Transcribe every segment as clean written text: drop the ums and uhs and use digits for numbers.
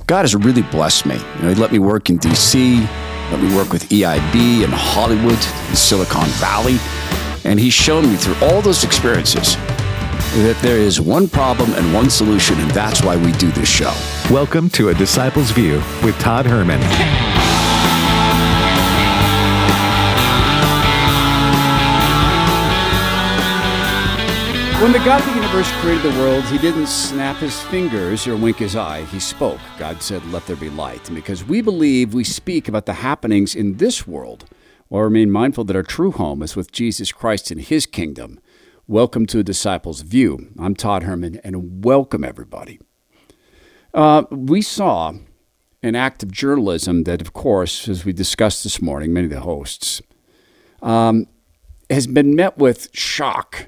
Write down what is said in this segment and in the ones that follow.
God has really blessed me. He let me work in D.C., let me work with EIB in Hollywood, in Silicon Valley, and He's shown me through all those experiences that there is one problem and one solution, and that's why we do this show. Welcome to A Disciple's View with Todd Herman. When the God of the universe created the world, He didn't snap His fingers or wink His eye. He spoke. God said, "Let there be light." And because we believe we speak about the happenings in this world, while remain mindful that our true home is with Jesus Christ in His kingdom. Welcome to A Disciple's View. I'm Todd Herman, and welcome everybody. We saw an act of journalism that, of course, as we discussed this morning, many of the hosts, has been met with shock.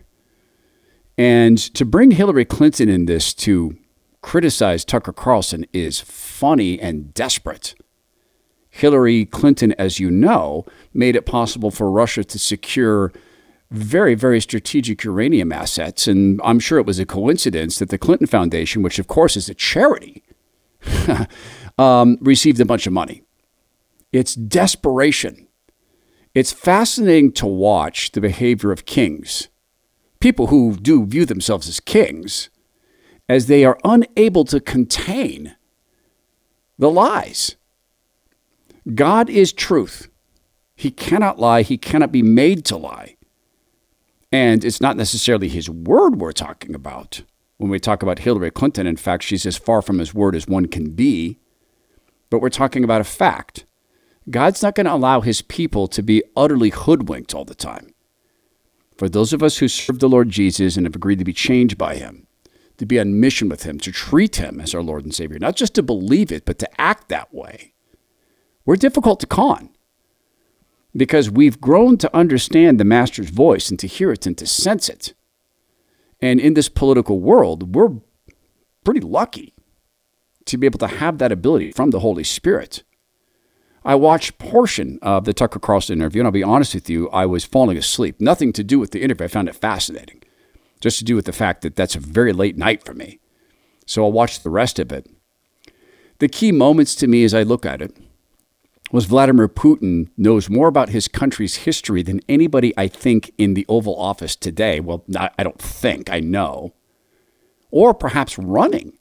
And to bring Hillary Clinton in this to criticize Tucker Carlson is funny and desperate. Hillary Clinton, as you know, made it possible for Russia to secure very, very strategic uranium assets. And I'm sure it was a coincidence that the Clinton Foundation, which of course is a charity, received a bunch of money. It's desperation. It's fascinating to watch the behavior of kings. People who do view themselves as kings, as they are unable to contain the lies. God is truth. He cannot lie. He cannot be made to lie. And it's not necessarily His word we're talking about. When we talk about Hillary Clinton, in fact, she's as far from His word as one can be. But we're talking about a fact. God's not going to allow His people to be utterly hoodwinked all the time. For those of us who serve the Lord Jesus and have agreed to be changed by Him, to be on mission with Him, to treat Him as our Lord and Savior, not just to believe it, but to act that way, we're difficult to con because we've grown to understand the Master's voice and to hear it and to sense it. And in this political world, we're pretty lucky to be able to have that ability from the Holy Spirit. I watched a portion of the Tucker Carlson interview, and I'll be honest with you, I was falling asleep. Nothing to do with the interview. I found it fascinating. Just to do with the fact that that's a very late night for me. So I'll watch the rest of it. The key moments to me as I look at it was Vladimir Putin knows more about his country's history than anybody I think in the Oval Office today. Well, I don't think, I know. Or perhaps running.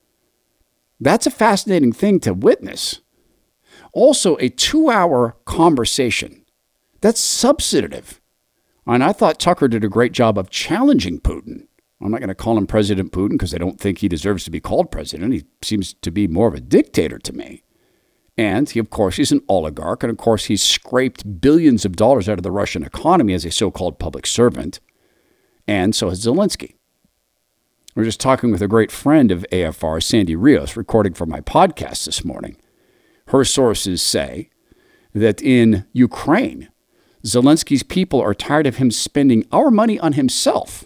That's a fascinating thing to witness. Also, a 2-hour conversation. That's substantive. And I thought Tucker did a great job of challenging Putin. I'm not going to call him President Putin because I don't think he deserves to be called president. He seems to be more of a dictator to me. And he, of course, he's an oligarch. And of course, he's scraped billions of dollars out of the Russian economy as a so-called public servant. And so has Zelensky. We're just talking with a great friend of AFR, Sandy Rios, recording for my podcast this morning. Her sources say that in Ukraine, Zelensky's people are tired of him spending our money on himself.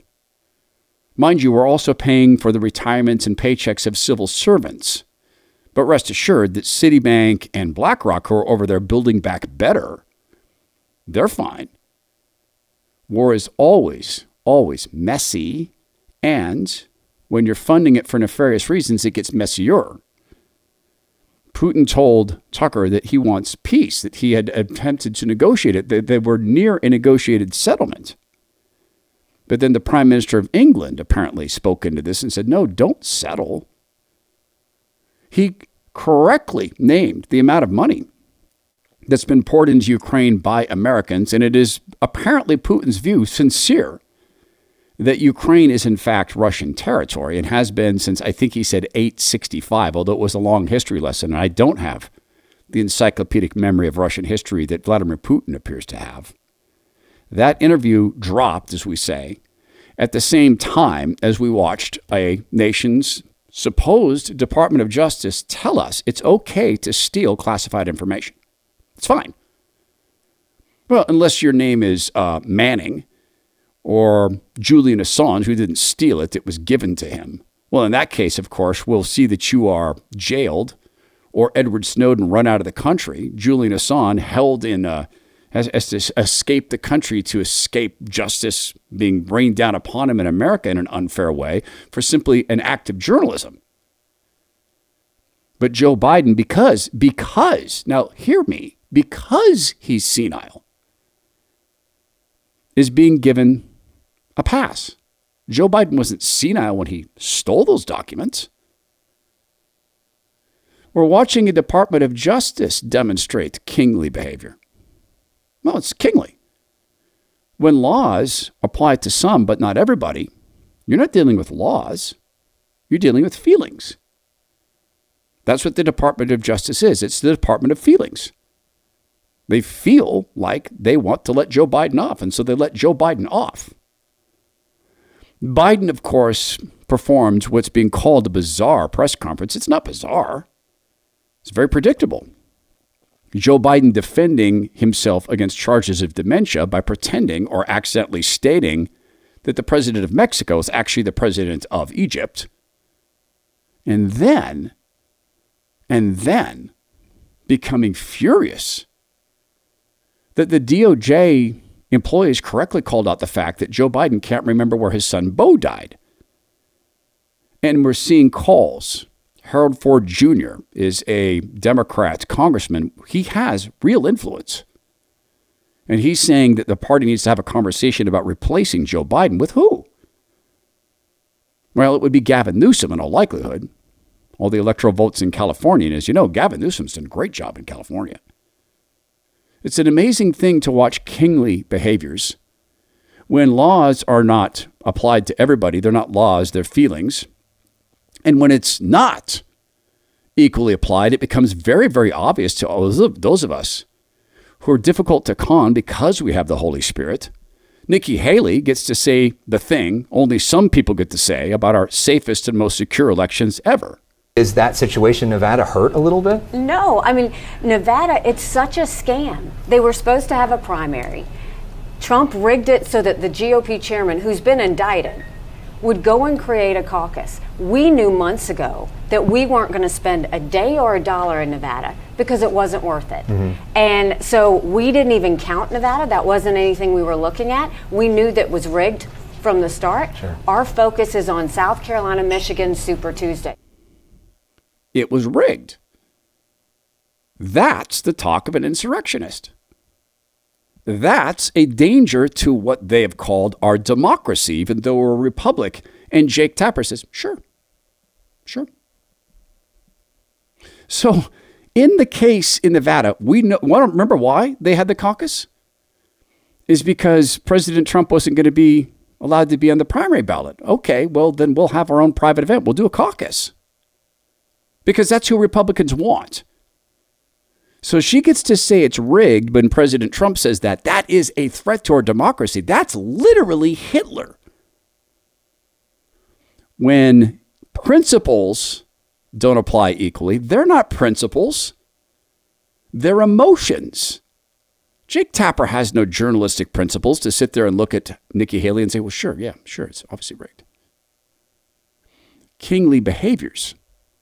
Mind you, we're also paying for the retirements and paychecks of civil servants. But rest assured that Citibank and BlackRock, who are over there building back better, they're fine. War is always, always messy. And when you're funding it for nefarious reasons, it gets messier. Putin told Tucker that he wants peace, that he had attempted to negotiate it, that they were near a negotiated settlement. But then the Prime Minister of England apparently spoke into this and said, no, don't settle. He correctly named the amount of money that's been poured into Ukraine by Americans, and it is apparently Putin's view, sincere, that Ukraine is in fact Russian territory and has been since, I think he said 865, although it was a long history lesson, and I don't have the encyclopedic memory of Russian history that Vladimir Putin appears to have. That interview dropped, as we say, at the same time as we watched a nation's supposed Department of Justice tell us it's okay to steal classified information. It's fine. Well, unless your name is Manning, or Julian Assange, who didn't steal it, it was given to him. Well, in that case, of course, we'll see that you are jailed, or Edward Snowden run out of the country. Julian Assange held in, has to escape the country to escape justice being rained down upon him in America in an unfair way for simply an act of journalism. But Joe Biden, because, now hear me, because he's senile, is being given a pass. Joe Biden wasn't senile when he stole those documents. We're watching a Department of Justice demonstrate kingly behavior. Well, it's kingly. When laws apply to some but not everybody, you're not dealing with laws. You're dealing with feelings. That's what the Department of Justice is. It's the Department of Feelings. They feel like they want to let Joe Biden off, and so they let Joe Biden off. Biden, of course, performed what's being called a bizarre press conference. It's not bizarre. It's very predictable. Joe Biden defending himself against charges of dementia by pretending or accidentally stating that the president of Mexico is actually the president of Egypt. And then becoming furious that the DOJ employees correctly called out the fact that Joe Biden can't remember where his son Beau died. And we're seeing calls. Harold Ford Jr. is a Democrat congressman. He has real influence. And he's saying that the party needs to have a conversation about replacing Joe Biden with who? Well, it would be Gavin Newsom in all likelihood. All the electoral votes in California. And as you know, Gavin Newsom's done a great job in California. It's an amazing thing to watch kingly behaviors when laws are not applied to everybody. They're not laws, they're feelings. And when it's not equally applied, it becomes very, very obvious to all those of us who are difficult to con because we have the Holy Spirit. Nikki Haley gets to say the thing only some people get to say about our safest and most secure elections ever. Is that situation in Nevada hurt a little bit? No, I mean, Nevada, it's such a scam. They were supposed to have a primary. Trump rigged it so that the GOP chairman, who's been indicted, would go and create a caucus. We knew months ago that we weren't going to spend a day or a dollar in Nevada because it wasn't worth it. And so we didn't even count Nevada. That wasn't anything we were looking at. We knew that was rigged from the start. Sure. Our focus is on South Carolina, Michigan, Super Tuesday. It was rigged. That's the talk of an insurrectionist. That's a danger to what they have called our democracy, even though we're a republic. And Jake Tapper says, sure. So in the case in Nevada, we know, remember why they had the caucus? Is because President Trump wasn't going to be allowed to be on the primary ballot. Okay, well, then we'll have our own private event. We'll do a caucus. Because that's who Republicans want. So she gets to say it's rigged when President Trump says that. That is a threat to our democracy. That's literally Hitler. When principles don't apply equally, they're not principles. They're emotions. Jake Tapper has no journalistic principles to sit there and look at Nikki Haley and say, well, sure, it's obviously rigged. Kingly behaviors.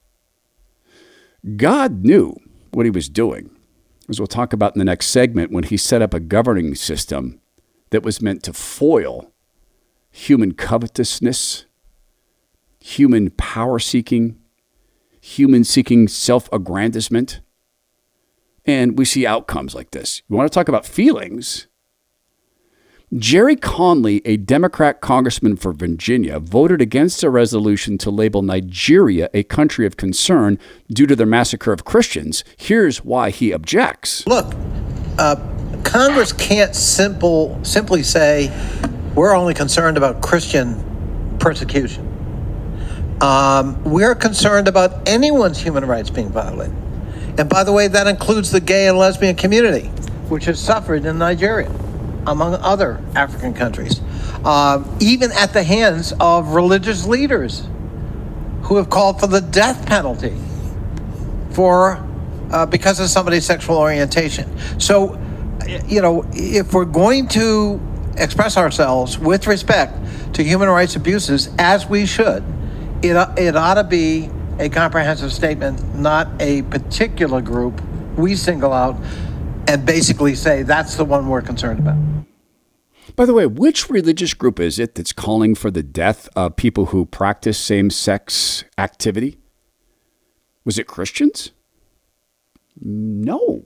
God knew what he was doing, as we'll talk about in the next segment, when he set up a governing system that was meant to foil human covetousness, human power seeking, human seeking self-aggrandizement. And we see outcomes like this. You want to talk about feelings? Jerry Conley, a Democrat congressman for Virginia, voted against a resolution to label Nigeria a country of concern due to their massacre of Christians. Here's why he objects. Look, Congress can't simply say we're only concerned about Christian persecution. We're concerned about anyone's human rights being violated. And by the way, that includes the gay and lesbian community, which has suffered in Nigeria, among other African countries, even at the hands of religious leaders who have called for the death penalty because of somebody's sexual orientation. So, if we're going to express ourselves with respect to human rights abuses, as we should, it ought to be a comprehensive statement, not a particular group we single out and basically say that's the one we're concerned about. By the way, which religious group is it that's calling for the death of people who practice same-sex activity? Was it Christians? No.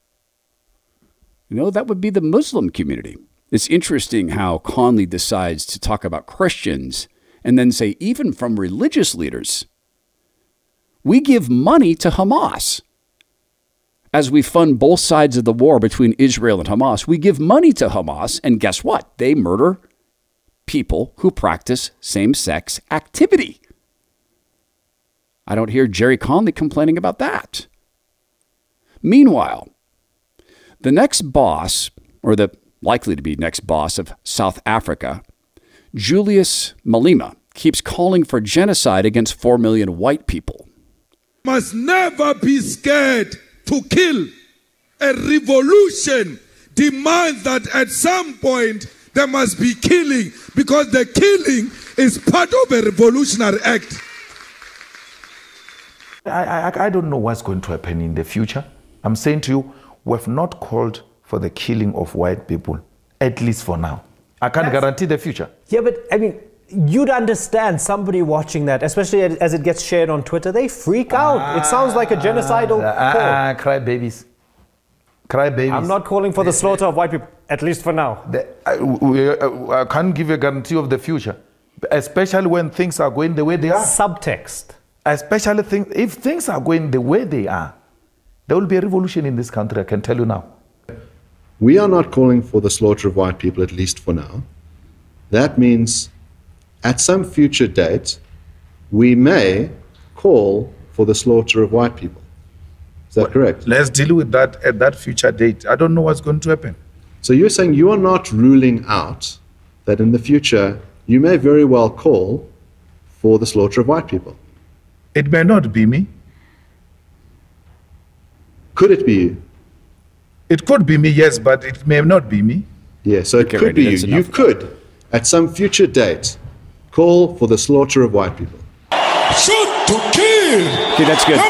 That would be the Muslim community. It's interesting how Conley decides to talk about Christians and then say, even from religious leaders, we give money to Hamas. As we fund both sides of the war between Israel and Hamas, we give money to Hamas, and guess what? They murder people who practice same-sex activity. I don't hear Jerry Conley complaining about that. Meanwhile, the next boss, or the likely to be next boss of South Africa, Julius Malema, keeps calling for genocide against 4 million white people. Must never be scared to kill. A revolution demands that at some point there must be killing, because the killing is part of a revolutionary act. I don't know what's going to happen in the future. I'm saying to you, we have not called for the killing of white people, at least for now. I can't guarantee the future. Yeah, but I mean, you'd understand somebody watching that, especially as it gets shared on Twitter, they freak out. It sounds like a genocidal call. Cry babies. Cry babies. I'm not calling for the slaughter of white people, at least for now. I can't give you a guarantee of the future, especially when things are going the way they are. Subtext. Especially if things are going the way they are, there will be a revolution in this country, I can tell you now. We are not calling for the slaughter of white people, at least for now. That means at some future date, we may call for the slaughter of white people. Is that correct? Let's deal with that at that future date. I don't know what's going to happen. So you're saying you are not ruling out that in the future, you may very well call for the slaughter of white people? It may not be me. Could it be you? It could be me, yes, but it may not be me. Yeah, so it could be you. You could, at some future date, call for the slaughter of white people. Shoot to kill! Okay, that's good.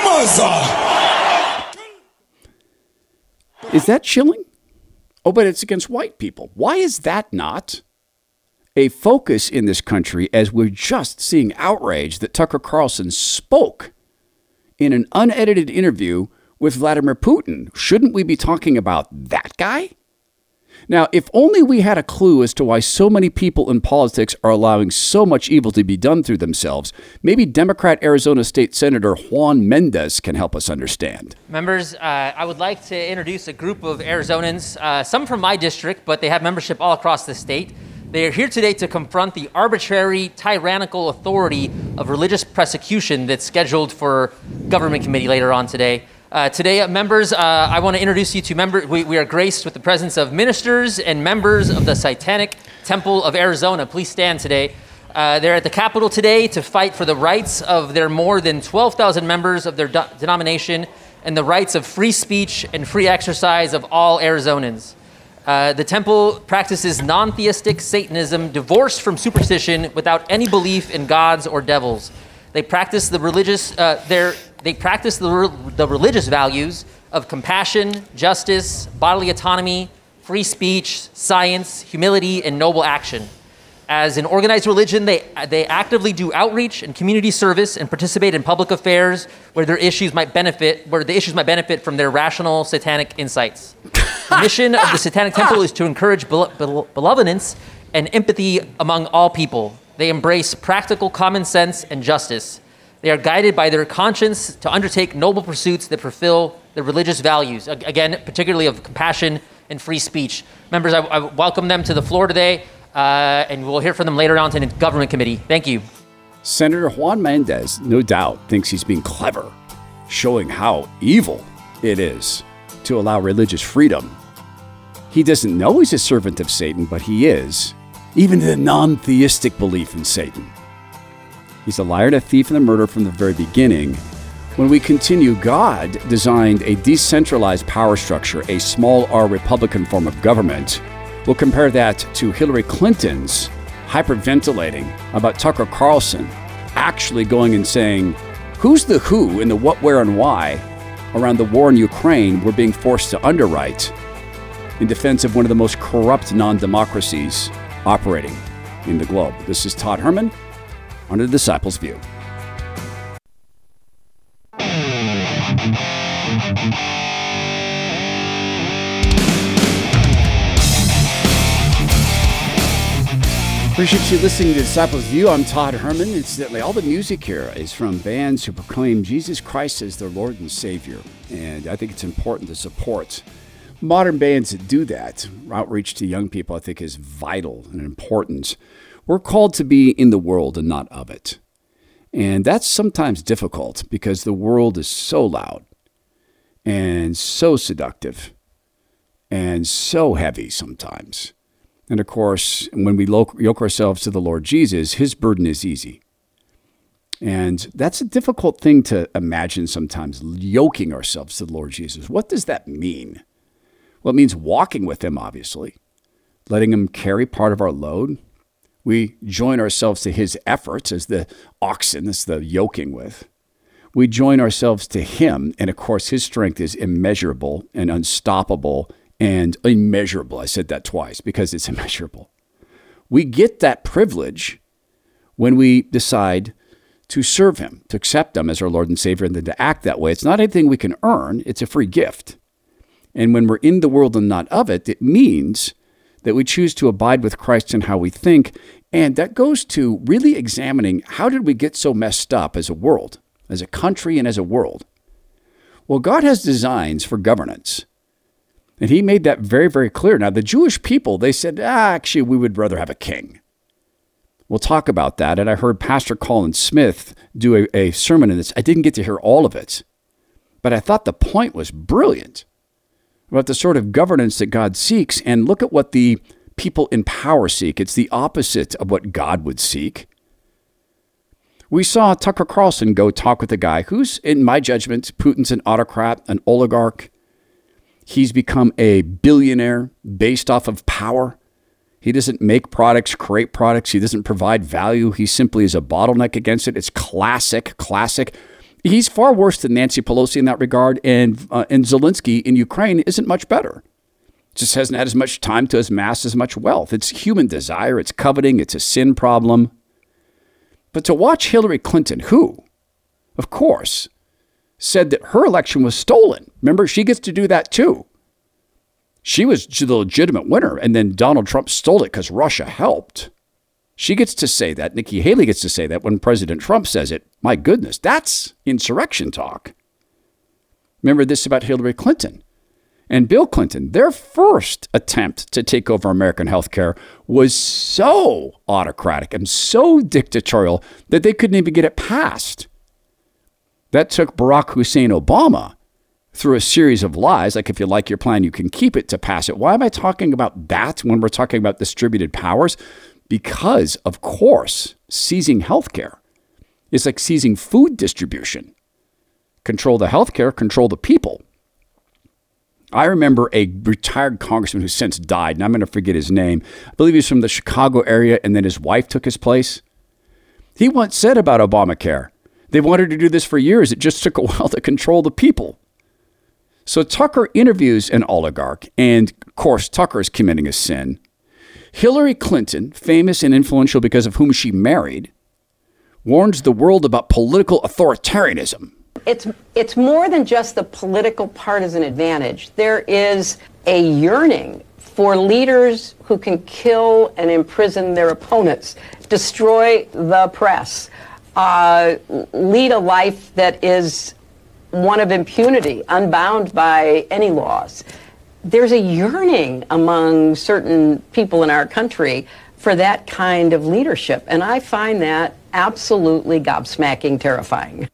Is that chilling? Oh, but it's against white people. Why is that not a focus in this country, as we're just seeing outrage that Tucker Carlson spoke in an unedited interview with Vladimir Putin? Shouldn't we be talking about that guy? Now, if only we had a clue as to why so many people in politics are allowing so much evil to be done through themselves, maybe Democrat Arizona State Senator Juan Mendez can help us understand. Members, I would like to introduce a group of Arizonans, some from my district, but they have membership all across the state. They are here today to confront the arbitrary, tyrannical authority of religious persecution that's scheduled for government committee later on today. Today, members, I want to introduce you to members. We are graced with the presence of ministers and members of the Satanic Temple of Arizona. Please stand today. They're at the Capitol today to fight for the rights of their more than 12,000 members of their denomination and the rights of free speech and free exercise of all Arizonans. The temple practices non-theistic Satanism divorced from superstition without any belief in gods or devils. They practice the religious religious values of compassion, justice, bodily autonomy, free speech, science, humility, and noble action. As an organized religion, they actively do outreach and community service and participate in public affairs where the issues might benefit from their rational satanic insights. The mission of the Satanic Temple is to encourage benevolence and empathy among all people. They embrace practical common sense and justice. They are guided by their conscience to undertake noble pursuits that fulfill the religious values, again, particularly of compassion and free speech. Members, I welcome them to the floor today, and we'll hear from them later on in the government committee. Thank you. Senator Juan Mendez, no doubt, thinks he's being clever, showing how evil it is to allow religious freedom. He doesn't know he's a servant of Satan, but he is. Even the non-theistic belief in Satan. He's a liar, a thief, and a murderer from the very beginning. When we continue, God designed a decentralized power structure, a small r Republican form of government. We'll compare that to Hillary Clinton's hyperventilating about Tucker Carlson actually going and saying, who's the who and the what, where, and why around the war in Ukraine we're being forced to underwrite in defense of one of the most corrupt non-democracies operating in the globe. This is Todd Herman on The Disciples' View. Appreciate you listening to Disciples View. I'm Todd Herman. Incidentally, all the music here is from bands who proclaim Jesus Christ as their Lord and Savior. And I think it's important to support modern bands that do that. Outreach to young people, I think, is vital and important. We're called to be in the world and not of it. And that's sometimes difficult because the world is so loud and so seductive and so heavy sometimes. And of course, when we yoke ourselves to the Lord Jesus, his burden is easy. And that's a difficult thing to imagine sometimes, yoking ourselves to the Lord Jesus. What does that mean? Well, it means walking with him, obviously, letting him carry part of our load. We join ourselves to his efforts as the oxen, that's the yoking with. We join ourselves to him, and of course, his strength is immeasurable and unstoppable and immeasurable. I said that twice because it's immeasurable. We get that privilege when we decide to serve him, to accept him as our Lord and Savior, and then to act that way. It's not anything we can earn. It's a free gift. And when we're in the world and not of it, it means that we choose to abide with Christ in how we think. And that goes to really examining, how did we get so messed up as a world, as a country and as a world? Well, God has designs for governance. And he made that very, very clear. Now, the Jewish people, they said, actually, we would rather have a king. We'll talk about that. And I heard Pastor Colin Smith do a sermon in this. I didn't get to hear all of it, but I thought the point was brilliant about the sort of governance that God seeks. And look at what the people in power seek. It's the opposite of what God would seek. We saw Tucker Carlson go talk with a guy who's, in my judgment, Putin's an autocrat, an oligarch. He's become a billionaire based off of power. He doesn't make products, create products. He doesn't provide value. He simply is a bottleneck against it. It's classic. He's far worse than Nancy Pelosi in that regard. And Zelensky in Ukraine isn't much better. Just hasn't had as much time to amass as much wealth. It's human desire. It's coveting. It's a sin problem. But to watch Hillary Clinton, who, of course, said that her election was stolen. Remember, she gets to do that too. She was the legitimate winner, and then Donald Trump stole it because Russia helped. She gets to say that. Nikki Haley gets to say that when President Trump says it. My goodness, that's insurrection talk. Remember this about Hillary Clinton and Bill Clinton. Their first attempt to take over American healthcare was so autocratic and so dictatorial that they couldn't even get it passed. That took Barack Hussein Obama through a series of lies, like if you like your plan, you can keep it, to pass it. Why am I talking about that when we're talking about distributed powers? Because, of course, seizing healthcare is like seizing food distribution. Control the healthcare, control the people. I remember a retired congressman who since died, and I'm going to forget his name. I believe he's from the Chicago area, and then his wife took his place. He once said about Obamacare, they wanted to do this for years. It just took a while to control the people. So Tucker interviews an oligarch, and of course, Tucker is committing a sin. Hillary Clinton, famous and influential because of whom she married, warns the world about political authoritarianism. It's more than just the political partisan advantage. There is a yearning for leaders who can kill and imprison their opponents, destroy the press, lead a life that is one of impunity, unbound by any laws. There's a yearning among certain people in our country for that kind of leadership, and I find that absolutely gobsmacking terrifying.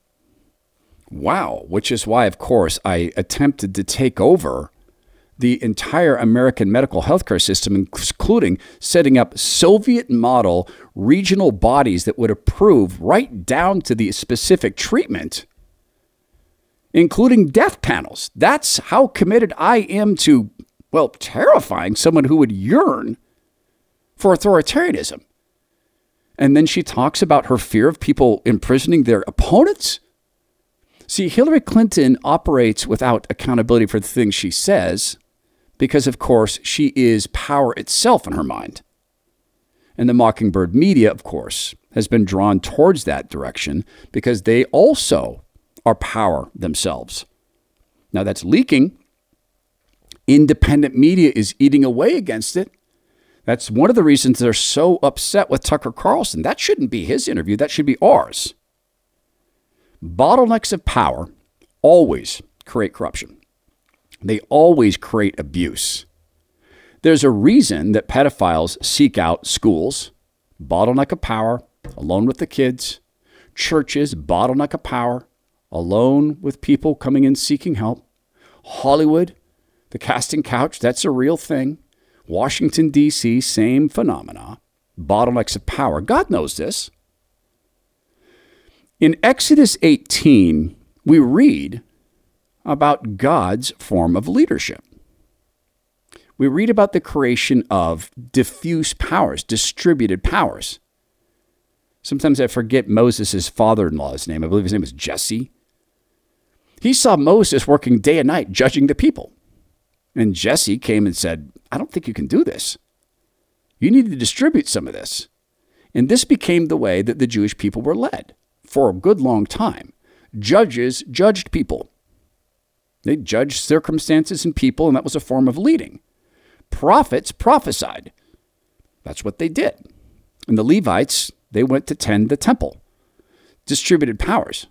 Wow, which is why, of course, I attempted to take over the entire American medical healthcare system, including setting up Soviet-model regional bodies that would approve right down to the specific treatment, including death panels. That's how committed I am to, well, terrifying someone who would yearn for authoritarianism. And then she talks about her fear of people imprisoning their opponents. See, Hillary Clinton operates without accountability for the things she says because, of course, she is power itself in her mind. And the Mockingbird media, of course, has been drawn towards that direction because they also are power themselves. Now that's leaking. Independent media is eating away against it. That's one of the reasons they're so upset with Tucker Carlson. That shouldn't be his interview. That should be ours. Bottlenecks of power always create corruption. They always create abuse. There's a reason that pedophiles seek out schools. Bottleneck of power, alone with the kids. Churches, bottleneck of power, alone with people coming in seeking help. Hollywood, the casting couch, that's a real thing. Washington, D.C., same phenomena. Bottlenecks of power. God knows this. In Exodus 18, we read about God's form of leadership. We read about the creation of diffuse powers, distributed powers. Sometimes I forget Moses' father-in-law's name. I believe his name was Jesse. He saw Moses working day and night, judging the people. And Jesse came and said, I don't think you can do this. You need to distribute some of this. And this became the way that the Jewish people were led for a good long time. Judges judged people. They judged circumstances and people, and that was a form of leading. Prophets prophesied. That's what they did. And the Levites, they went to tend the temple. Distributed powers.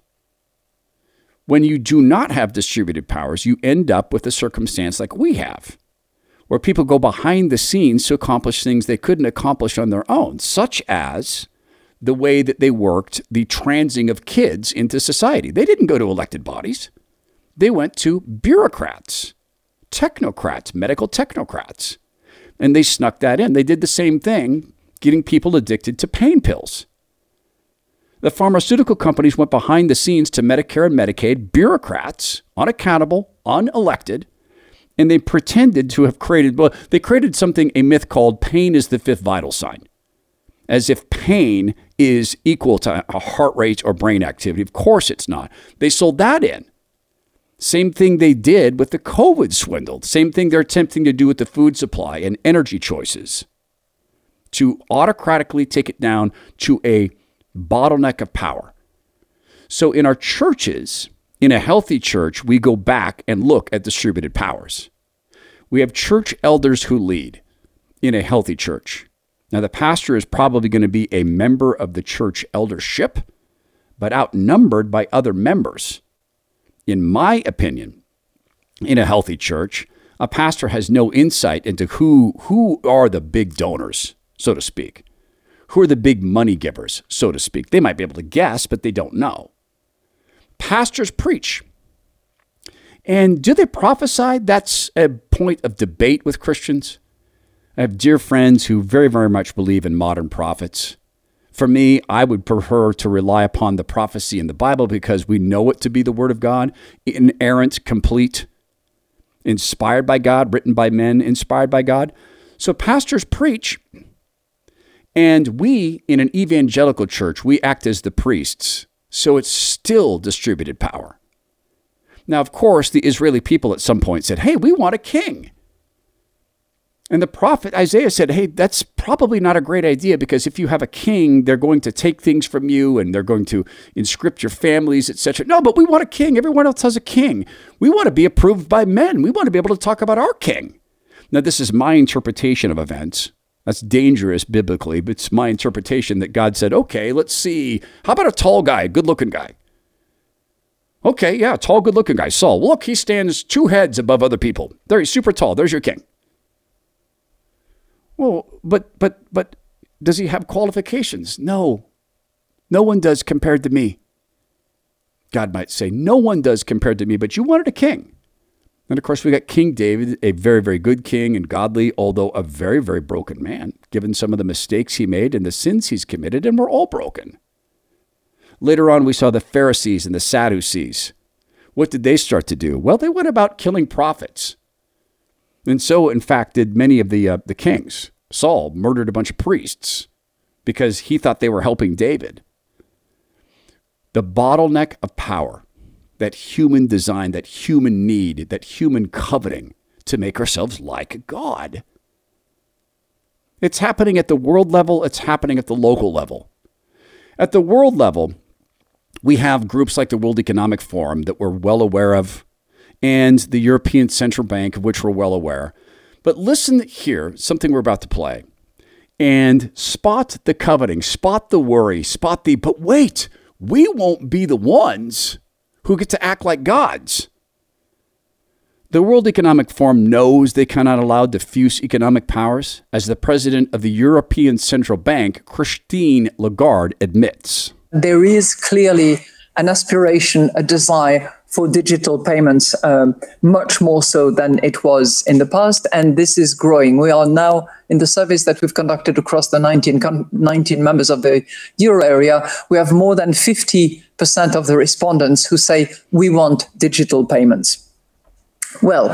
When you do not have distributed powers, you end up with a circumstance like we have, where people go behind the scenes to accomplish things they couldn't accomplish on their own, such as the way that they worked the transing of kids into society. They didn't go to elected bodies. They went to bureaucrats, technocrats, medical technocrats, and they snuck that in. They did the same thing, getting people addicted to pain pills. The pharmaceutical companies went behind the scenes to Medicare and Medicaid, bureaucrats, unaccountable, unelected, and they pretended to have created, well, they created something, a myth called pain is the fifth vital sign, as if pain is equal to a heart rate or brain activity. Of course it's not. They sold that in. Same thing they did with the COVID swindle. Same thing they're attempting to do with the food supply and energy choices, to autocratically take it down to a bottleneck of power. So in our churches, in a healthy church, we go back and look at distributed powers. We have church elders who lead in a healthy church. Now, the pastor is probably going to be a member of the church eldership, but outnumbered by other members. In my opinion, in a healthy church, a pastor has no insight into who are the big donors, so to speak. Who are the big money givers, so to speak? They might be able to guess, but they don't know. Pastors preach. And do they prophesy? That's a point of debate with Christians. I have dear friends who very, very much believe in modern prophets. For me, I would prefer to rely upon the prophecy in the Bible because we know it to be the Word of God, inerrant, complete, inspired by God, written by men, inspired by God. So pastors preach. And we, in an evangelical church, we act as the priests. So it's still distributed power. Now, of course, the Israeli people at some point said, hey, we want a king. And the prophet Isaiah said, hey, that's probably not a great idea because if you have a king, they're going to take things from you and they're going to inscript your families, etc. No, but we want a king. Everyone else has a king. We want to be approved by men. We want to be able to talk about our king. Now, this is my interpretation of events. That's dangerous biblically, but it's my interpretation that God said, okay, let's see. How about a tall guy, good-looking guy? Okay, yeah, tall, good-looking guy. Saul, look, he stands 2 heads above other people. There, he's super tall. There's your king. Well, but does he have qualifications? No. No one does compared to me. God might say, no one does compared to me, but you wanted a king. And of course, we got King David, a very, very good king and godly, although a very, very broken man, given some of the mistakes he made and the sins he's committed, and we're all broken. Later on, we saw the Pharisees and the Sadducees. What did they start to do? Well, they went about killing prophets. And so, in fact, did many of the kings. Saul murdered a bunch of priests because he thought they were helping David. The bottleneck of power, that human design, that human need, that human coveting to make ourselves like God. It's happening at the world level. It's happening at the local level. At the world level, we have groups like the World Economic Forum that we're well aware of. and the European Central Bank, of which we're well aware. But listen here, something we're about to play. And spot the coveting, spot the worry, but wait, we won't be the ones who get to act like gods. The World Economic Forum knows they cannot allow diffuse economic powers, as the president of the European Central Bank, Christine Lagarde, admits. There is clearly an aspiration, a desire for digital payments, much more so than it was in the past, and this is growing. We are now, in the surveys that we've conducted across the 19 members of the euro area, we have more than 50% of the respondents who say, we want digital payments. Well,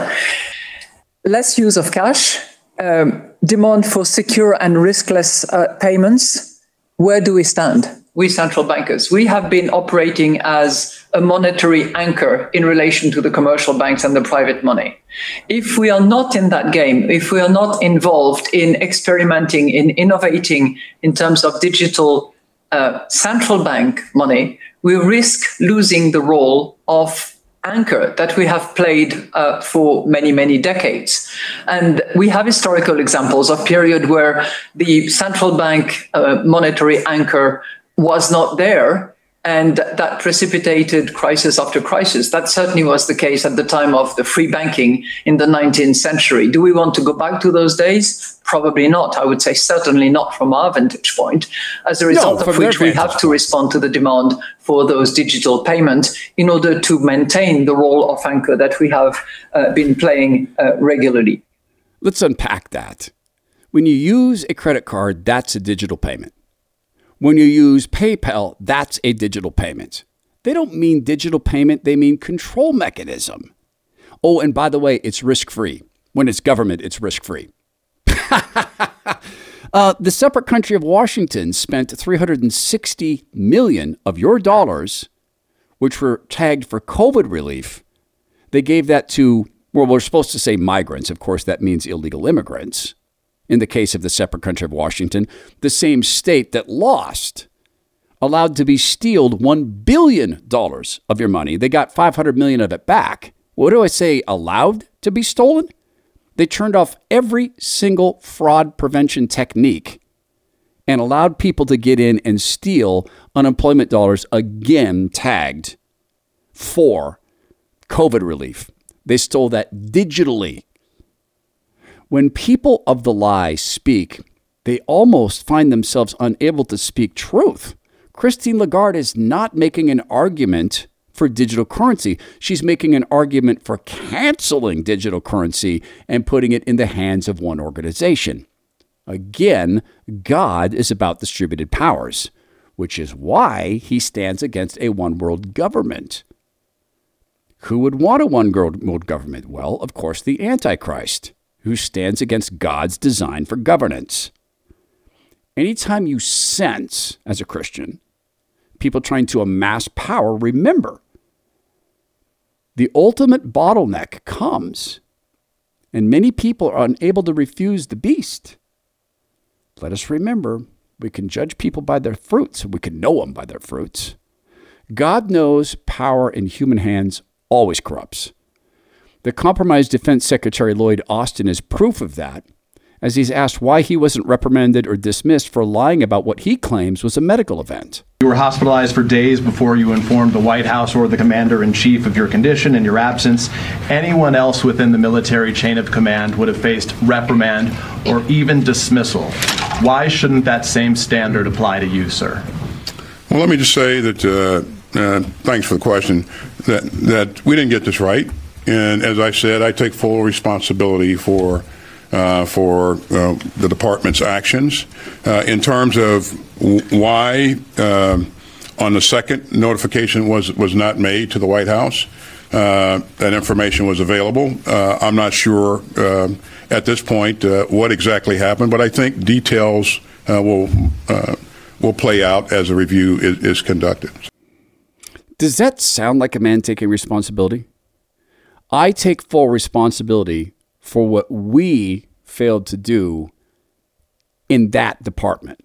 less use of cash, demand for secure and riskless payments. Where do we stand? We central bankers, we have been operating as a monetary anchor in relation to the commercial banks and the private money. If we are not in that game, if we are not involved in experimenting, in innovating in terms of digital central bank money, we risk losing the role of anchor that we have played for many, many decades. And we have historical examples of period where the central bank monetary anchor was not there, and that precipitated crisis after crisis. That certainly was the case at the time of the free banking in the 19th century. Do we want to go back to those days? Probably not. I would say certainly not from our vantage point, as a result of which we have to respond to the demand for those digital payments in order to maintain the role of anchor that we have been playing regularly. Let's unpack that. When you use a credit card, that's a digital payment. When you use PayPal, that's a digital payment. They don't mean digital payment, they mean control mechanism. Oh, and by the way, it's risk-free. When it's government, it's risk-free. The separate country of Washington spent $360 million of your dollars, which were tagged for COVID relief. They gave that to, well, we're supposed to say migrants. Of course, that means illegal immigrants. In the case of the separate country of Washington, the same state that lost, allowed to be stealed $1 billion of your money. They got $500 million of it back. What do I say? Allowed to be stolen? They turned off every single fraud prevention technique and allowed people to get in and steal unemployment dollars, again tagged for COVID relief. They stole that digitally. When people of the lie speak, they almost find themselves unable to speak truth. Christine Lagarde is not making an argument for digital currency. She's making an argument for canceling digital currency and putting it in the hands of one organization. Again, God is about distributed powers, which is why he stands against a one world government. Who would want a one world government? Well, of course, the Antichrist, who stands against God's design for governance. Anytime you sense, as a Christian, people trying to amass power, remember, the ultimate bottleneck comes, and many people are unable to refuse the beast. Let us remember, we can judge people by their fruits. We can know them by their fruits. God knows power in human hands always corrupts. The compromised Defense Secretary Lloyd Austin is proof of that, as he's asked why he wasn't reprimanded or dismissed for lying about what he claims was a medical event. You were hospitalized for days before you informed the White House or the commander-in-chief of your condition and your absence. Anyone else within the military chain of command would have faced reprimand or even dismissal. Why shouldn't that same standard apply to you, sir? Well, let me just say that, thanks for the question, that we didn't get this right. And as I said, I take full responsibility for the department's actions. In terms of why on the second notification was not made to the White House, that information was available. I'm not sure at this point what exactly happened, but I think details will play out as a review is conducted. Does that sound like a man taking responsibility? I take full responsibility for what we failed to do in that department.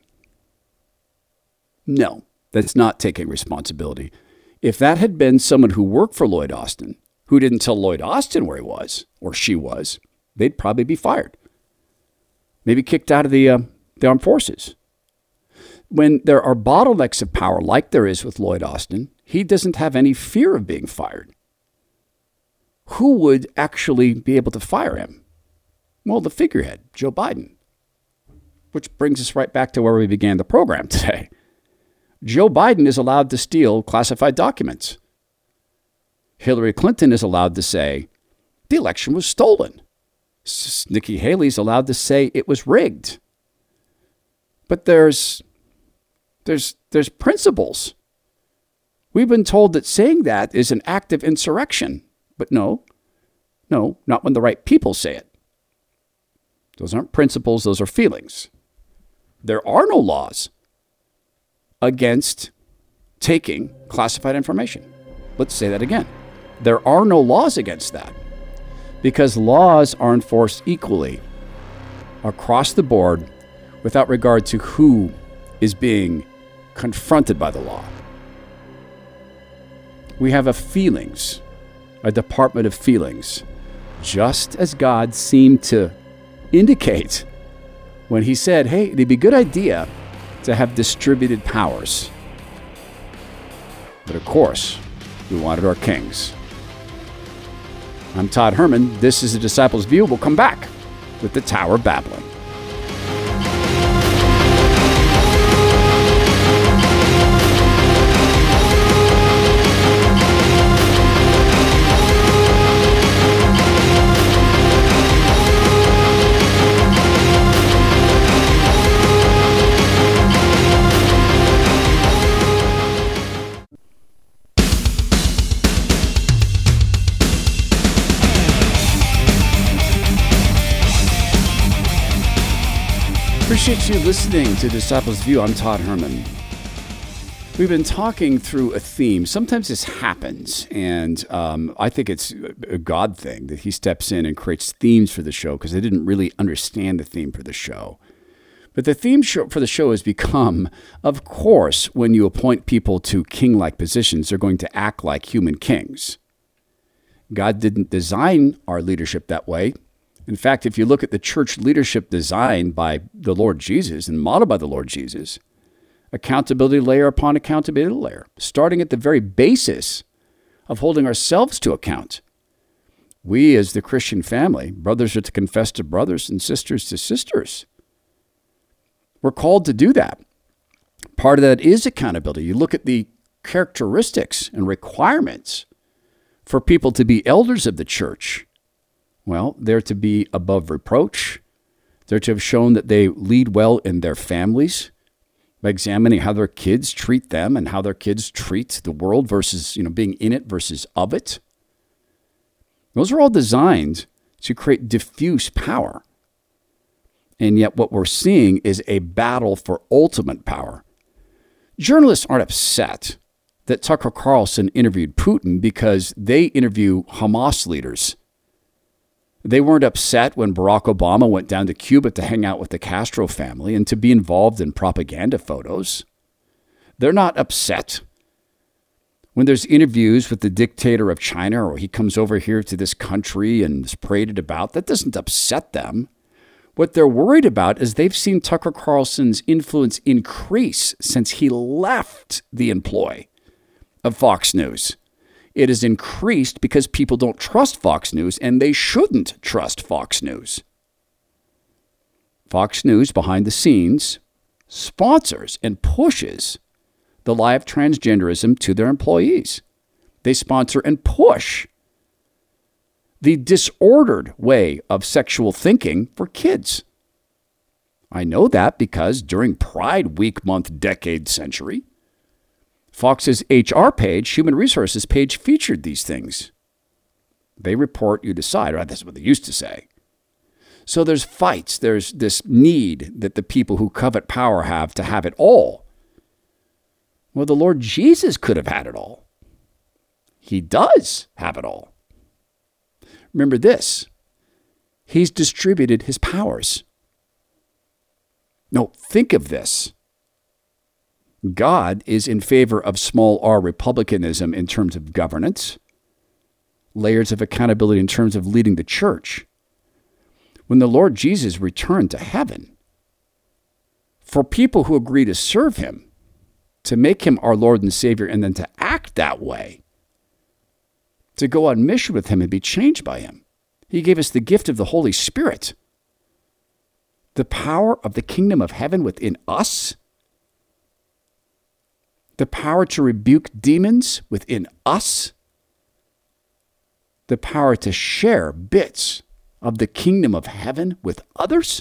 No, that's not taking responsibility. If that had been someone who worked for Lloyd Austin, who didn't tell Lloyd Austin where he was or she was, they'd probably be fired. Maybe kicked out of the armed forces. When there are bottlenecks of power like there is with Lloyd Austin, he doesn't have any fear of being fired. Who would actually be able to fire him? Well, the figurehead, Joe Biden. Which brings us right back to where we began the program today. Joe Biden is allowed to steal classified documents. Hillary Clinton is allowed to say the election was stolen. Nikki Haley's allowed to say it was rigged. But there's principles. We've been told that saying that is an act of insurrection. But no, not when the right people say it. Those aren't principles, those are feelings. There are no laws against taking classified information. Let's say that again. There are no laws against that because laws are enforced equally across the board without regard to who is being confronted by the law. We have a department of feelings, just as God seemed to indicate when he said, hey, it'd be a good idea to have distributed powers. But of course, we wanted our kings. I'm Todd Herman. This is The Disciples' View. We'll come back with the Tower Babbling. Appreciate you listening to Disciples View. I'm Todd Herman. We've been talking through a theme. Sometimes this happens, and I think it's a God thing that he steps in and creates themes for the show because they didn't really understand the theme for the show. But the theme for the show has become, of course, when you appoint people to king-like positions, they're going to act like human kings. God didn't design our leadership that way. In fact, if you look at the church leadership designed by the Lord Jesus and modeled by the Lord Jesus, accountability layer upon accountability layer, starting at the very basis of holding ourselves to account. We, as the Christian family, brothers are to confess to brothers and sisters to sisters. We're called to do that. Part of that is accountability. You look at the characteristics and requirements for people to be elders of the church. Well, they're to be above reproach. They're to have shown that they lead well in their families by examining how their kids treat them and how their kids treat the world versus, being in it versus of it. Those are all designed to create diffuse power. And yet what we're seeing is a battle for ultimate power. Journalists aren't upset that Tucker Carlson interviewed Putin because they interview Hamas leaders. They weren't upset when Barack Obama went down to Cuba to hang out with the Castro family and to be involved in propaganda photos. They're not upset when there's interviews with the dictator of China or he comes over here to this country and is paraded about. That doesn't upset them. What they're worried about is they've seen Tucker Carlson's influence increase since he left the employ of Fox News. It has increased because people don't trust Fox News, and they shouldn't trust Fox News. Fox News, behind the scenes, sponsors and pushes the lie of transgenderism to their employees. They sponsor and push the disordered way of sexual thinking for kids. I know that because during Pride Week month, decade, century, Fox's HR page, Human Resources page, featured these things. They report, you decide, right? That's what they used to say. So there's fights. There's this need that the people who covet power have to have it all. Well, the Lord Jesus could have had it all. He does have it all. Remember this. He's distributed his powers. No, think of this. God is in favor of small r republicanism in terms of governance, layers of accountability in terms of leading the church. When the Lord Jesus returned to heaven, for people who agree to serve him, to make him our Lord and Savior, and then to act that way, to go on mission with him and be changed by him, he gave us the gift of the Holy Spirit. The power of the kingdom of heaven within us, the power to rebuke demons within us, the power to share bits of the kingdom of heaven with others.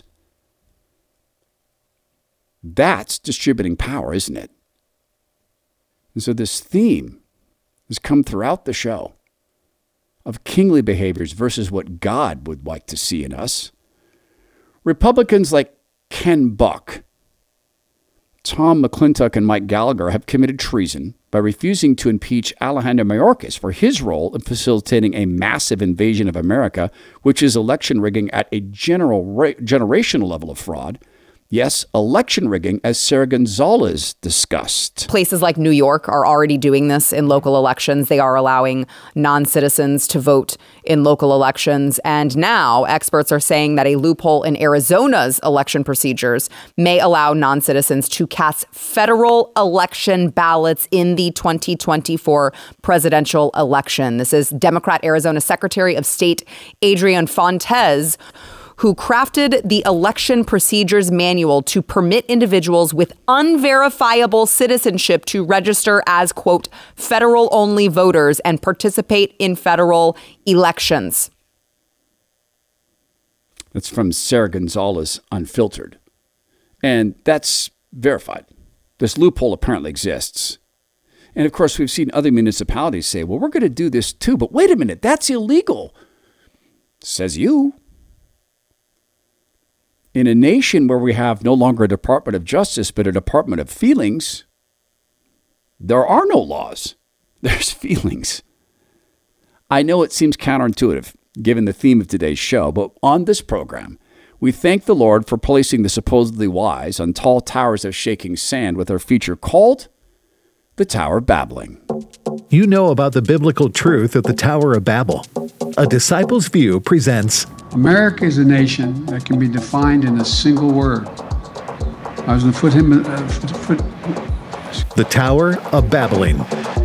That's distributing power, isn't it? And so this theme has come throughout the show of kingly behaviors versus what God would like to see in us. Republicans like Ken Buck, Tom McClintock, and Mike Gallagher have committed treason by refusing to impeach Alejandro Mayorkas for his role in facilitating a massive invasion of America, which is election rigging at a generational level of fraud. Yes, election rigging, as Sarah Gonzalez discussed. Places like New York are already doing this in local elections. They are allowing non-citizens to vote in local elections. And now experts are saying that a loophole in Arizona's election procedures may allow non-citizens to cast federal election ballots in the 2024 presidential election. This is Democrat Arizona Secretary of State Adrian Fontes, who crafted the election procedures manual to permit individuals with unverifiable citizenship to register as, quote, federal-only voters and participate in federal elections. That's from Sarah Gonzalez Unfiltered. And that's verified. This loophole apparently exists. And of course, we've seen other municipalities say, well, we're going to do this too. But wait a minute, that's illegal. Says you. In a nation where we have no longer a Department of Justice, but a Department of Feelings, there are no laws. There's feelings. I know it seems counterintuitive, given the theme of today's show, but on this program, we thank the Lord for placing the supposedly wise on tall towers of shaking sand with our feature called The Tower of Babbling. You know about the biblical truth of the Tower of Babel. A Disciple's View presents America is a nation that can be defined in a single word. I was going to The Tower of Babbling.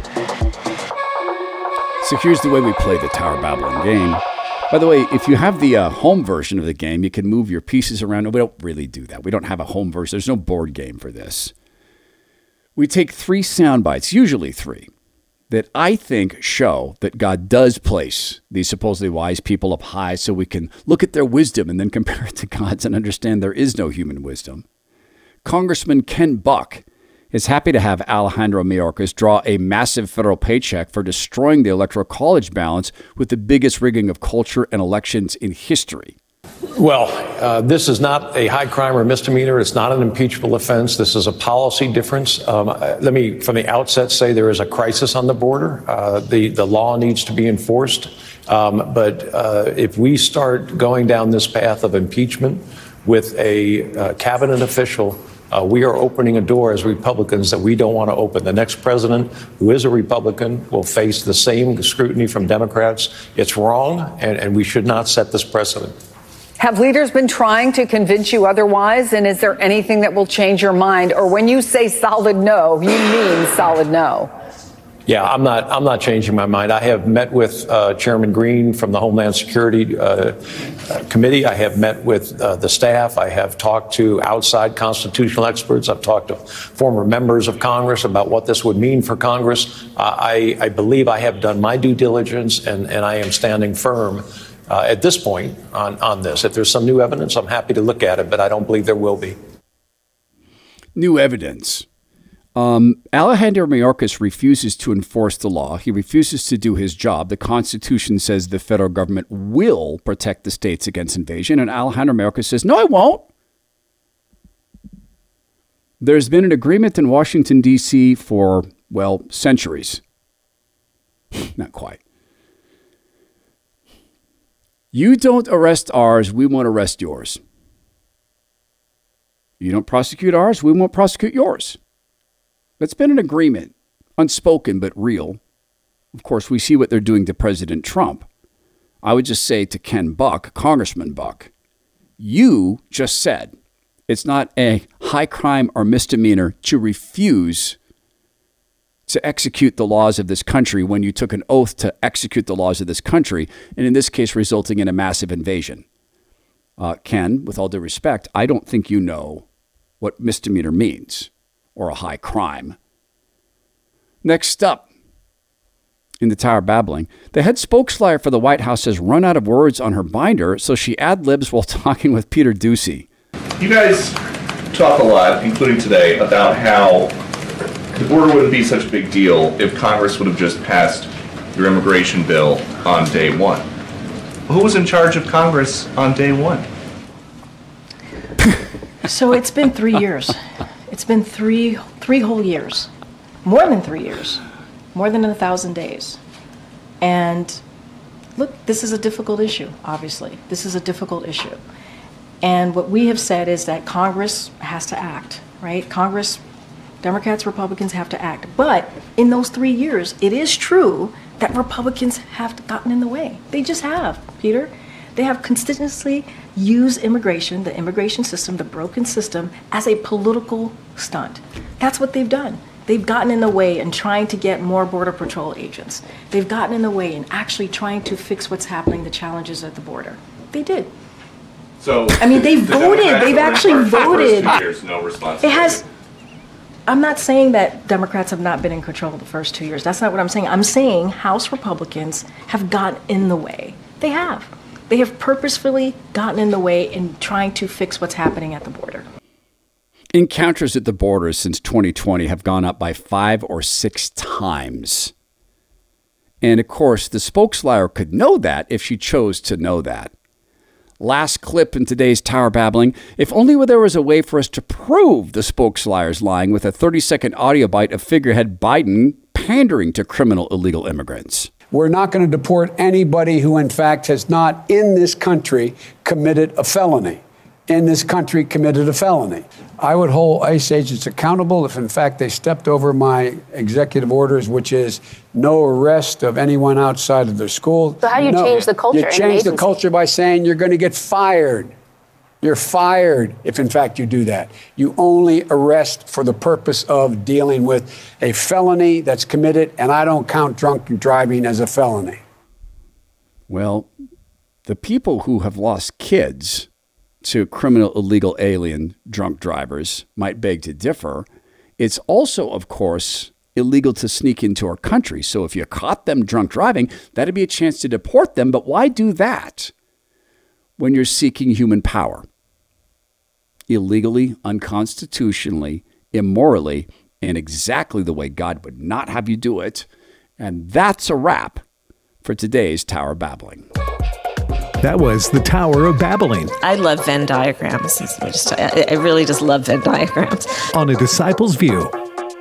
So here's the way we play the Tower of Babbling game. By the way, if you have the home version of the game, you can move your pieces around. No, we don't really do that. We don't have a home version. There's no board game for this. We take 3 sound bites, usually 3, that I think show that God does place these supposedly wise people up high so we can look at their wisdom and then compare it to God's and understand there is no human wisdom. Congressman Ken Buck is happy to have Alejandro Mayorkas draw a massive federal paycheck for destroying the Electoral College balance with the biggest rigging of culture and elections in history. Well, this is not a high crime or misdemeanor. It's not an impeachable offense. This is a policy difference. Let me, from the outset, say there is a crisis on the border. The law needs to be enforced. But if we start going down this path of impeachment with a cabinet official, we are opening a door as Republicans that we don't want to open. The next president, who is a Republican, will face the same scrutiny from Democrats. It's wrong, and we should not set this precedent. Have leaders been trying to convince you otherwise? And is there anything that will change your mind? Or when you say solid no, you mean solid no? Yeah, I'm not changing my mind. I have met with Chairman Green from the Homeland Security Committee. I have met with the staff. I have talked to outside constitutional experts. I've talked to former members of Congress about what this would mean for Congress. I believe I have done my due diligence, and I am standing firm at this point on this. If there's some new evidence, I'm happy to look at it, but I don't believe there will be. New evidence. Alejandro Mayorkas refuses to enforce the law. He refuses to do his job. The Constitution says the federal government will protect the states against invasion, and Alejandro Mayorkas says, no, I won't. There's been an agreement in Washington, D.C. for, well, centuries. Not quite. You don't arrest ours, we won't arrest yours. You don't prosecute ours, we won't prosecute yours. That's been an agreement, unspoken but real, of course, we see what they're doing to President Trump. I would just say to Ken Buck, Congressman Buck, you just said it's not a high crime or misdemeanor to refuse to execute the laws of this country when you took an oath to execute the laws of this country, and in this case, resulting in a massive invasion. Ken, with all due respect, I don't think you know what misdemeanor means or a high crime. Next up, in the Tower Babbling, the head spokesflyer for the White House has run out of words on her binder, so she ad-libs while talking with Peter Doocy. You guys talk a lot, including today, about how the border wouldn't be such a big deal if Congress would have just passed your immigration bill on day one. Who was in charge of Congress on day one? So it's been 3 years. It's been three whole years. More than 3 years. More than 1,000 days. And look, this is a difficult issue, obviously. This is a difficult issue. And what we have said is that Congress has to act, right? Congress, Democrats, Republicans have to act. But in those 3 years, it is true that Republicans have gotten in the way. They just have, Peter. They have consistently used immigration, the immigration system, the broken system, as a political stunt. That's what they've done. They've gotten in the way in trying to get more Border Patrol agents. They've gotten in the way in actually trying to fix what's happening, the challenges at the border. They did. So I mean, they voted. They've actually voted. Years, no responsibility. It has. I'm not saying that Democrats have not been in control the first 2 years. That's not what I'm saying. I'm saying House Republicans have gotten in the way. They have. They have purposefully gotten in the way in trying to fix what's happening at the border. Encounters at the border since 2020 have gone up by 5 or 6 times. And of course, the spokesflyer could know that if she chose to know that. Last clip in today's Tower Babbling. If only there was a way for us to prove the spokesflyer's lying with a 30-second audio bite of figurehead Biden pandering to criminal illegal immigrants. We're not going to deport anybody who, in fact, has not in this country committed a felony. I would hold ICE agents accountable if, in fact, they stepped over my executive orders, which is no arrest of anyone outside of their school. So how do you change the culture? You change the culture by saying you're going to get fired. You're fired if, in fact, you do that. You only arrest for the purpose of dealing with a felony that's committed, and I don't count drunk driving as a felony. Well, the people who have lost kids to criminal illegal alien drunk drivers might beg to differ. It's also, of course, illegal to sneak into our country. So if you caught them drunk driving, that'd be a chance to deport them. But why do that when you're seeking human power? Illegally, unconstitutionally, immorally, and exactly the way God would not have you do it. And that's a wrap for today's Tower Babbling. That was the Tower of Babbling. I love Venn diagrams. I really just love Venn diagrams. On A Disciple's View.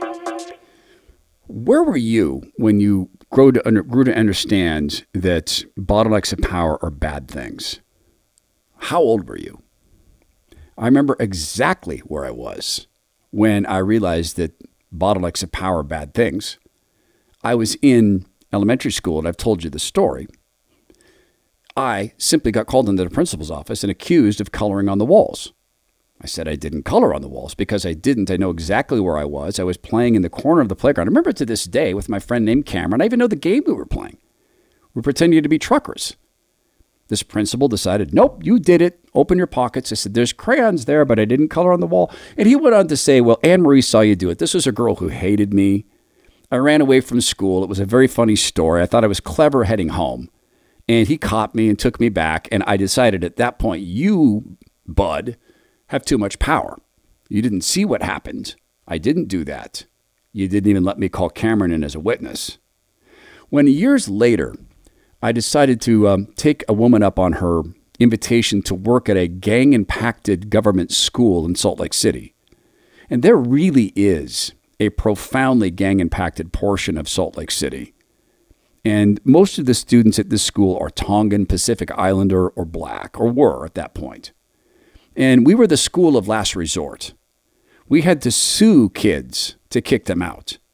Where were you when you grew to understand that bottlenecks of power are bad things? How old were you? I remember exactly where I was when I realized that bottlenecks of power are bad things. I was in elementary school, and I've told you the story. I simply got called into the principal's office and accused of coloring on the walls. I said I didn't color on the walls because I didn't. I know exactly where I was. I was playing in the corner of the playground. I remember to this day with my friend named Cameron. I even know the game we were playing. We were pretending to be truckers. This principal decided, nope, you did it. Open your pockets. I said, there's crayons there, but I didn't color on the wall. And he went on to say, well, Anne-Marie saw you do it. This was a girl who hated me. I ran away from school. It was a very funny story. I thought I was clever heading home. And he caught me and took me back. And I decided at that point, you, bud, have too much power. You didn't see what happened. I didn't do that. You didn't even let me call Cameron in as a witness. When years later, I decided to take a woman up on her invitation to work at a gang-impacted government school in Salt Lake City. And there really is a profoundly gang-impacted portion of Salt Lake City. And most of the students at this school are Tongan, Pacific Islander, or Black, or were at that point. And we were the school of last resort. We had to sue kids to kick them out.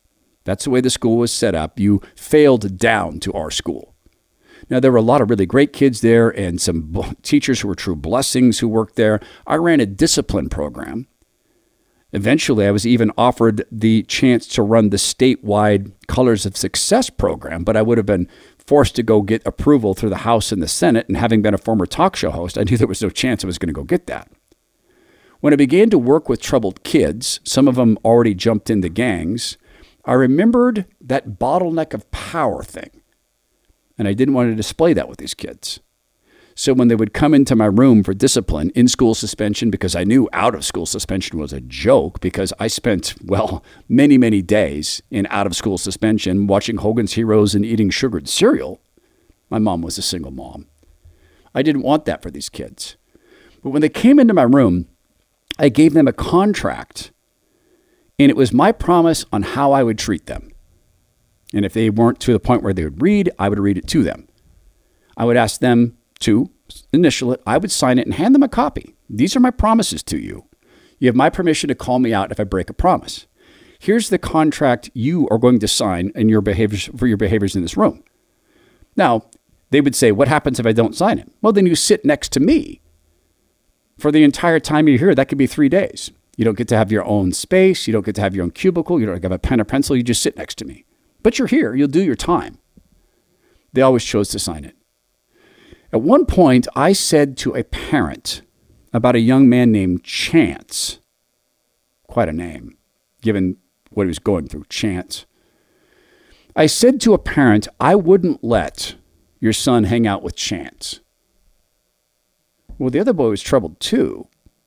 That's the way the school was set up. You failed down to our school. Now, there were a lot of really great kids there and some teachers who were true blessings who worked there. I ran a discipline program. Eventually, I was even offered the chance to run the statewide Colors of Success program, but I would have been forced to go get approval through the House and the Senate, and having been a former talk show host, I knew there was no chance I was going to go get that. When I began to work with troubled kids, some of them already jumped into gangs, I remembered that bottleneck of power thing, and I didn't want to display that with these kids. So when they would come into my room for discipline, in-school suspension, because I knew out-of-school suspension was a joke, because I spent, many, many days in out-of-school suspension watching Hogan's Heroes and eating sugared cereal. My mom was a single mom. I didn't want that for these kids. But when they came into my room, I gave them a contract, and it was my promise on how I would treat them. And if they weren't to the point where they would read, I would read it to them. I would ask them to initial it. I would sign it and hand them a copy. These are my promises to you. You have my permission to call me out if I break a promise. Here's the contract you are going to sign in your behaviors for your behaviors in this room. Now, they would say, what happens if I don't sign it? Well, then you sit next to me for the entire time you're here. That could be 3 days. You don't get to have your own space. You don't get to have your own cubicle. You don't have a pen or pencil. You just sit next to me. But you're here. You'll do your time. They always chose to sign it. At one point, I said to a parent about a young man named Chance, quite a name, given what he was going through, Chance. I said to a parent, I wouldn't let your son hang out with Chance. Well, the other boy was troubled too.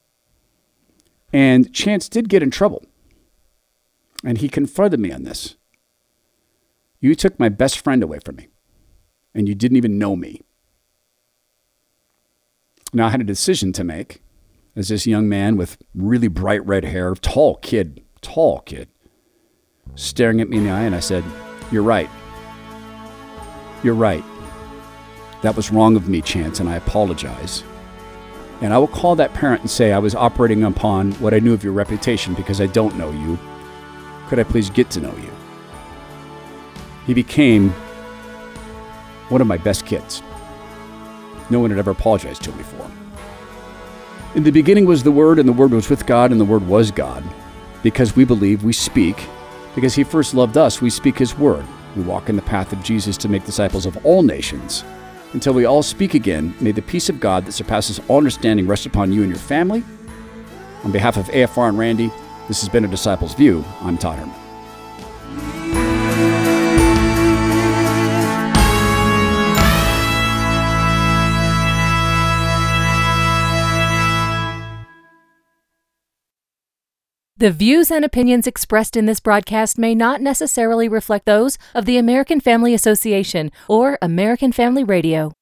And Chance did get in trouble. And he confronted me on this. You took my best friend away from me, and you didn't even know me. Now, I had a decision to make as this young man with really bright red hair, tall kid, staring at me in the eye, and I said, you're right. You're right. That was wrong of me, Chance, and I apologize. And I will call that parent and say I was operating upon what I knew of your reputation because I don't know you. Could I please get to know you? He became one of my best kids. No one had ever apologized to him before. In the beginning was the Word, and the Word was with God, and the Word was God. Because we believe, we speak. Because He first loved us, we speak His Word. We walk in the path of Jesus to make disciples of all nations. Until we all speak again, may the peace of God that surpasses all understanding rest upon you and your family. On behalf of AFR and Randy, this has been A Disciple's View. I'm Todd Herman. The views and opinions expressed in this broadcast may not necessarily reflect those of the American Family Association or American Family Radio.